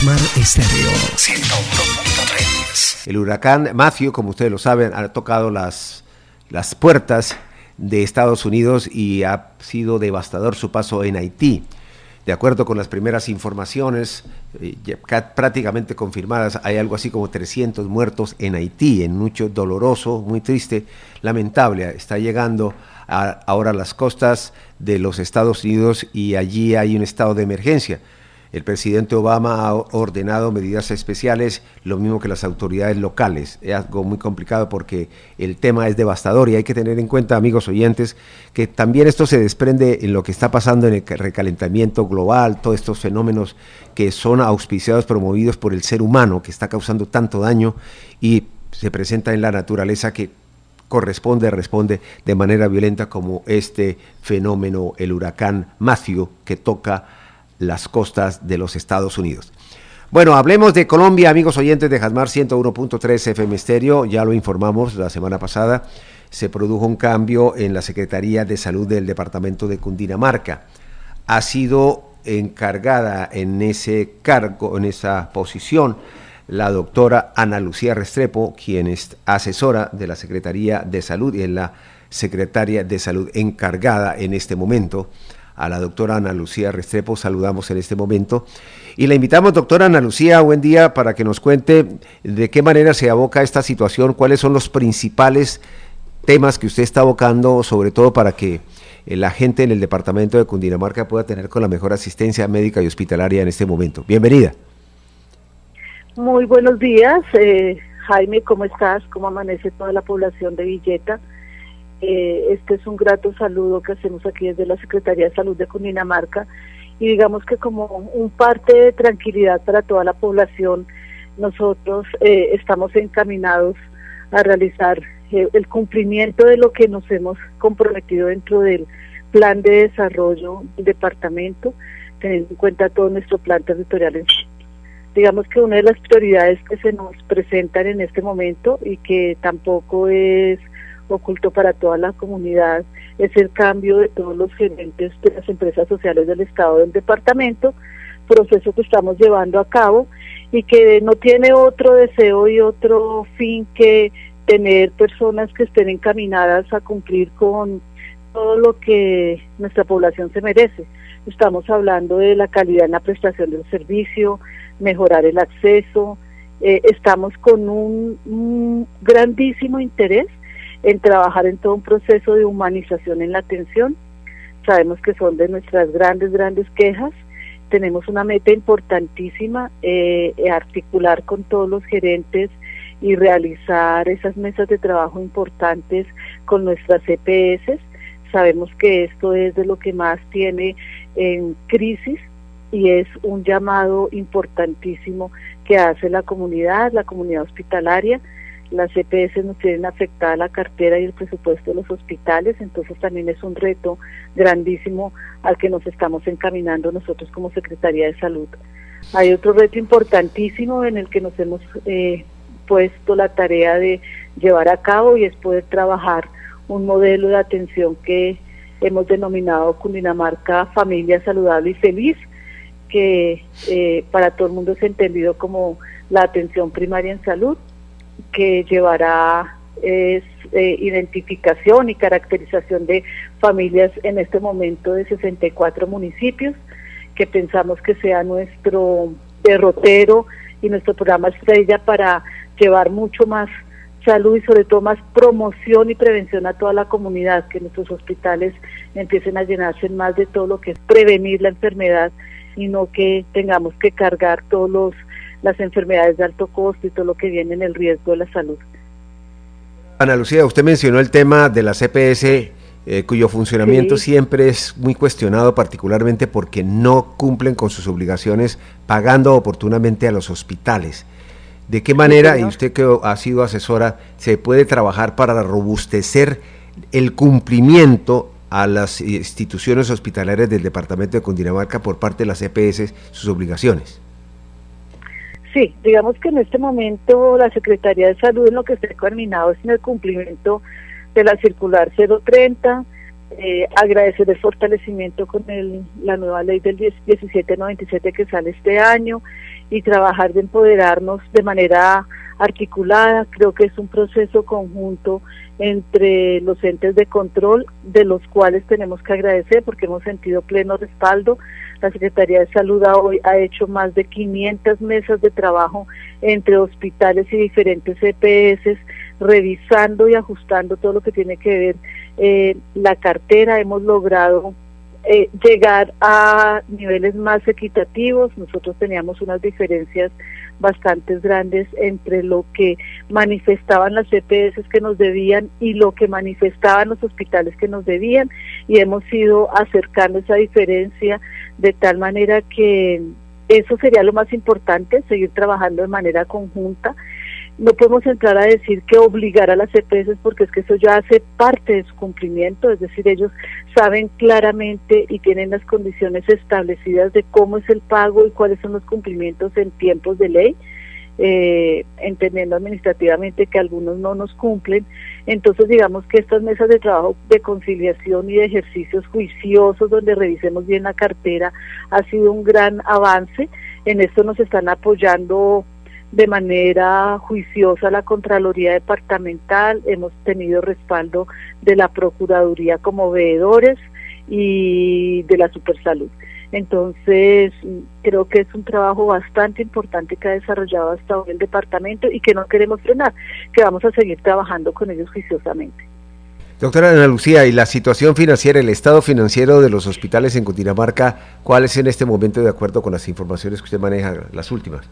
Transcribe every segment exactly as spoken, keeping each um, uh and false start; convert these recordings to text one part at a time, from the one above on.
Jasmar Estéreo ciento uno punto tres. El huracán Matthew, como ustedes lo saben, ha tocado las, las puertas de Estados Unidos y ha sido devastador su paso en Haití. De acuerdo con las primeras informaciones, eh, ya prácticamente confirmadas, hay algo así como trescientos muertos en Haití, en un hecho doloroso, muy triste, lamentable. Está llegando a, ahora a las costas de los Estados Unidos y allí hay un estado de emergencia. El presidente Obama ha ordenado medidas especiales, lo mismo que las autoridades locales. Es algo muy complicado porque el tema es devastador y hay que tener en cuenta, amigos oyentes, que también esto se desprende en lo que está pasando en el recalentamiento global, todos estos fenómenos que son auspiciados, promovidos por el ser humano, que está causando tanto daño y se presenta en la naturaleza que corresponde, responde de manera violenta como este fenómeno, el huracán Matthew, que toca las costas de los Estados Unidos. Bueno, hablemos de Colombia, amigos oyentes de Jasmar ciento uno punto tres F M Estéreo. Ya lo informamos la semana pasada, se produjo un cambio en la Secretaría de Salud del departamento de Cundinamarca. Ha sido encargada en ese cargo, en esa posición, la doctora Ana Lucía Restrepo, quien es asesora de la Secretaría de Salud y es la secretaria de Salud encargada en este momento. A la doctora Ana Lucía Restrepo saludamos en este momento y la invitamos, doctora Ana Lucía, buen día, para que nos cuente de qué manera se aboca esta situación, cuáles son los principales temas que usted está abocando, sobre todo para que la gente en el departamento de Cundinamarca pueda tener con la mejor asistencia médica y hospitalaria en este momento. Bienvenida. Muy buenos días, eh, Jaime, ¿cómo estás? ¿Cómo amanece toda la población de Villeta? Eh, este es un grato saludo que hacemos aquí desde la Secretaría de Salud de Cundinamarca y digamos que como un parte de tranquilidad para toda la población, nosotros eh, estamos encaminados a realizar eh, el cumplimiento de lo que nos hemos comprometido dentro del plan de desarrollo del departamento, teniendo en cuenta todo nuestro plan territorial en sí. Digamos que una de las prioridades que se nos presentan en este momento y que tampoco es oculto para toda la comunidad es el cambio de todos los gerentes de las empresas sociales del Estado del departamento, proceso que estamos llevando a cabo y que no tiene otro deseo y otro fin que tener personas que estén encaminadas a cumplir con todo lo que nuestra población se merece. Estamos hablando de la calidad en la prestación del servicio, mejorar el acceso, eh, estamos con un, un grandísimo interés en trabajar en todo un proceso de humanización en la atención. Sabemos que son de nuestras grandes, grandes quejas. Tenemos una meta importantísima, eh, articular con todos los gerentes y realizar esas mesas de trabajo importantes con nuestras E P S. Sabemos que esto es de lo que más tiene en crisis y es un llamado importantísimo que hace la comunidad, la comunidad hospitalaria. Las E P S nos tienen afectada la cartera y el presupuesto de los hospitales, entonces también es un reto grandísimo al que nos estamos encaminando nosotros como Secretaría de Salud. Hay otro reto importantísimo en el que nos hemos eh, puesto la tarea de llevar a cabo y es poder trabajar un modelo de atención que hemos denominado Cundinamarca Familia Saludable y Feliz, que eh, para todo el mundo es entendido como la atención primaria en salud, que llevará es, eh, identificación y caracterización de familias en este momento de sesenta y cuatro municipios, que pensamos que sea nuestro derrotero y nuestro programa estrella para llevar mucho más salud y sobre todo más promoción y prevención a toda la comunidad, que nuestros hospitales empiecen a llenarse más de todo lo que es prevenir la enfermedad y no que tengamos que cargar todos los las enfermedades de alto costo y todo lo que viene en el riesgo de la salud. Ana Lucía, usted mencionó el tema de las E P S, eh, cuyo funcionamiento sí. siempre es muy cuestionado, particularmente porque no cumplen con sus obligaciones pagando oportunamente a los hospitales. ¿De qué manera, sí, y usted que ha sido asesora, se puede trabajar para robustecer el cumplimiento a las instituciones hospitalarias del departamento de Cundinamarca por parte de las E P S, sus obligaciones? Sí, digamos que en este momento la Secretaría de Salud en lo que está encaminado es en el cumplimiento de la circular cero treinta, eh, agradecer el fortalecimiento con el, la nueva ley del diecisiete noventa y siete que sale este año, y trabajar de empoderarnos de manera articulada. Creo que es un proceso conjunto entre los entes de control, de los cuales tenemos que agradecer porque hemos sentido pleno respaldo. La Secretaría de Salud hoy ha hecho más de quinientas mesas de trabajo entre hospitales y diferentes E P S, revisando y ajustando todo lo que tiene que ver eh, la cartera. Hemos logrado eh, llegar a niveles más equitativos. Nosotros teníamos unas diferencias bastante grandes entre lo que manifestaban las E P S que nos debían y lo que manifestaban los hospitales que nos debían, y hemos ido acercando esa diferencia de tal manera que eso sería lo más importante, seguir trabajando de manera conjunta. No podemos entrar a decir que obligar a las E P S porque es que eso ya hace parte de su cumplimiento, es decir, ellos saben claramente y tienen las condiciones establecidas de cómo es el pago y cuáles son los cumplimientos en tiempos de ley, eh, entendiendo administrativamente que algunos no nos cumplen. Entonces digamos que estas mesas de trabajo de conciliación y de ejercicios juiciosos donde revisemos bien la cartera ha sido un gran avance. En esto nos están apoyando de manera juiciosa la Contraloría Departamental, hemos tenido respaldo de la Procuraduría como veedores y de la Supersalud. Entonces, creo que es un trabajo bastante importante que ha desarrollado hasta hoy el departamento y que no queremos frenar, que vamos a seguir trabajando con ellos juiciosamente. Doctora Ana Lucía, ¿y la situación financiera, el estado financiero de los hospitales en Cundinamarca, cuál es en este momento de acuerdo con las informaciones que usted maneja, las últimas?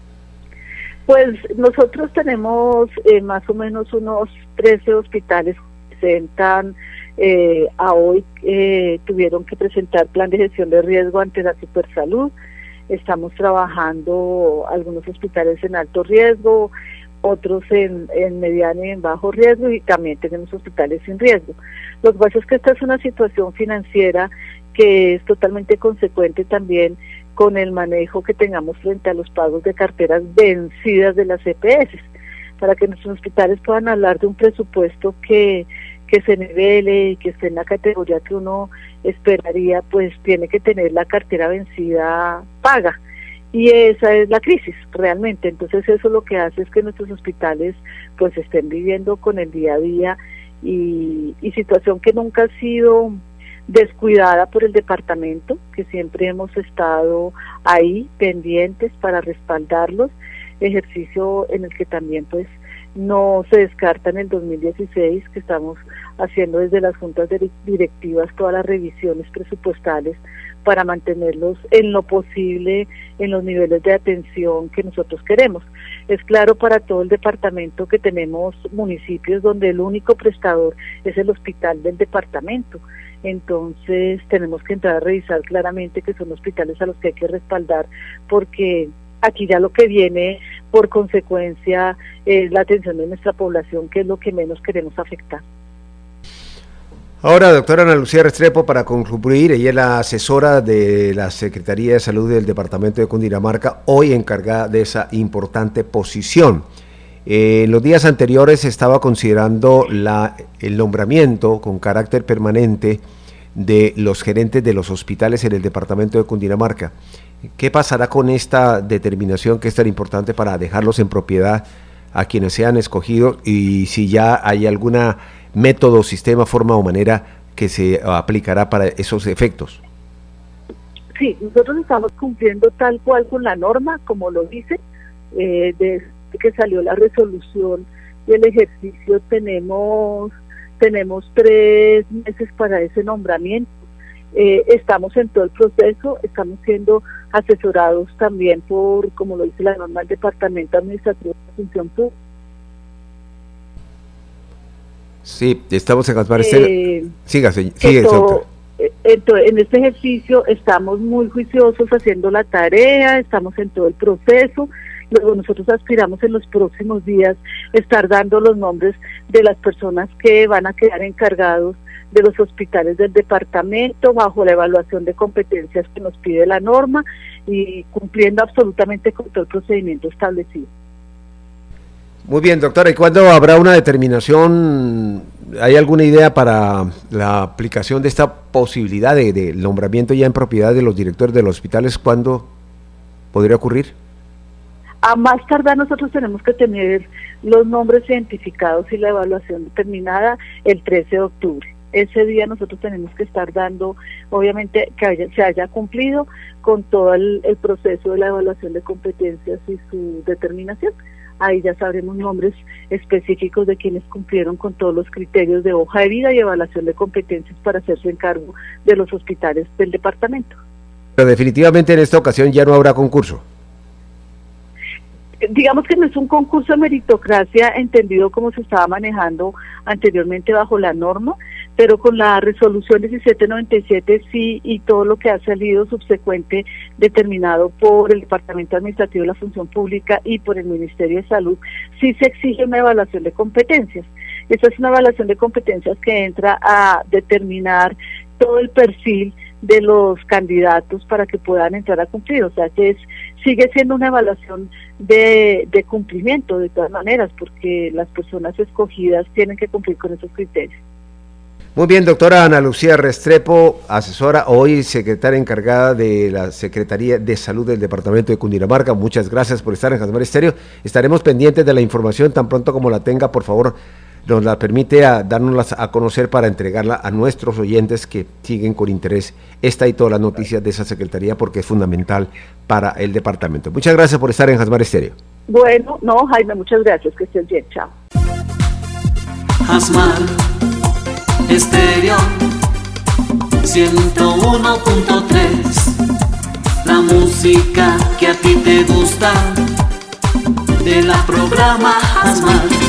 Pues nosotros tenemos eh, más o menos unos trece hospitales que presentan eh, a hoy, eh, tuvieron que presentar plan de gestión de riesgo ante la Supersalud. Estamos trabajando algunos hospitales en alto riesgo, otros en, en mediano y en bajo riesgo, y también tenemos hospitales sin riesgo. Lo que pasa es que esta es una situación financiera que es totalmente consecuente también con el manejo que tengamos frente a los pagos de carteras vencidas de las E P S, para que nuestros hospitales puedan hablar de un presupuesto que, que se nivele y que esté en la categoría que uno esperaría, pues tiene que tener la cartera vencida paga. Y esa es la crisis, realmente. Entonces eso lo que hace es que nuestros hospitales pues estén viviendo con el día a día y, y situación que nunca ha sido descuidada por el departamento, que siempre hemos estado ahí pendientes para respaldarlos, ejercicio en el que también pues no se descarta en el dos mil dieciséis, que estamos haciendo desde las juntas directivas todas las revisiones presupuestales para mantenerlos en lo posible en los niveles de atención que nosotros queremos. Es claro para todo el departamento que tenemos municipios donde el único prestador es el hospital del departamento. Entonces tenemos que entrar a revisar claramente que son hospitales a los que hay que respaldar, porque aquí ya lo que viene por consecuencia es la atención de nuestra población, que es lo que menos queremos afectar. Ahora, doctora Ana Lucía Restrepo, para concluir, ella es la asesora de la Secretaría de Salud del Departamento de Cundinamarca, hoy encargada de esa importante posición. Eh, en los días anteriores se estaba considerando la, el nombramiento con carácter permanente de los gerentes de los hospitales en el departamento de Cundinamarca. ¿Qué pasará con esta determinación que es tan importante para dejarlos en propiedad a quienes sean escogidos, y si ya hay alguna método, sistema, forma o manera que se aplicará para esos efectos? Sí, nosotros estamos cumpliendo tal cual con la norma, como lo dice, eh, desde que salió la resolución del ejercicio tenemos tenemos tres meses para ese nombramiento. Eh, estamos en todo el proceso, estamos siendo asesorados también por, como lo dice la norma del Departamento Administrativo de Función Pública. Sí, estamos en Gasparcel. Eh, siga, sigue, esto, entonces, en este ejercicio estamos muy juiciosos haciendo la tarea, estamos en todo el proceso. Luego nosotros aspiramos en los próximos días estar dando los nombres de las personas que van a quedar encargados de los hospitales del departamento bajo la evaluación de competencias que nos pide la norma y cumpliendo absolutamente con todo el procedimiento establecido. Muy bien, doctora, ¿y cuándo habrá una determinación? ¿Hay alguna idea para la aplicación de esta posibilidad de, de nombramiento ya en propiedad de los directores de los hospitales? ¿Cuándo podría ocurrir? A más tardar nosotros tenemos que tener los nombres identificados y la evaluación determinada el trece de octubre. Ese día nosotros tenemos que estar dando, obviamente, que haya, se haya cumplido con todo el, el proceso de la evaluación de competencias y su determinación. Ahí ya sabremos nombres específicos de quienes cumplieron con todos los criterios de hoja de vida y evaluación de competencias para hacerse encargo de los hospitales del departamento. Pero definitivamente en esta ocasión ya no habrá concurso. Digamos que no es un concurso de meritocracia entendido como se estaba manejando anteriormente bajo la norma, pero con la resolución diecisiete noventa y siete sí, y todo lo que ha salido subsecuente determinado por el Departamento Administrativo de la Función Pública y por el Ministerio de Salud, sí se exige una evaluación de competencias. Esta es una evaluación de competencias que entra a determinar todo el perfil de los candidatos para que puedan entrar a cumplir, o sea que es, sigue siendo una evaluación de, de cumplimiento de todas maneras, porque las personas escogidas tienen que cumplir con esos criterios. Muy bien, doctora Ana Lucía Restrepo, asesora, hoy secretaria encargada de la Secretaría de Salud del Departamento de Cundinamarca, muchas gracias por estar en Jasmine Estéreo. Estaremos pendientes de la información tan pronto como la tenga, por favor, nos la permite a darnos a conocer para entregarla a nuestros oyentes que siguen con interés esta y todas las noticias de esa secretaría, porque es fundamental para el departamento. Muchas gracias por estar en Jasmine Estéreo. Bueno, no, Jaime, muchas gracias, que estés bien, chao. Jasmine Estéreo ciento uno punto tres, la música que a ti te gusta, de la programa Jasmine.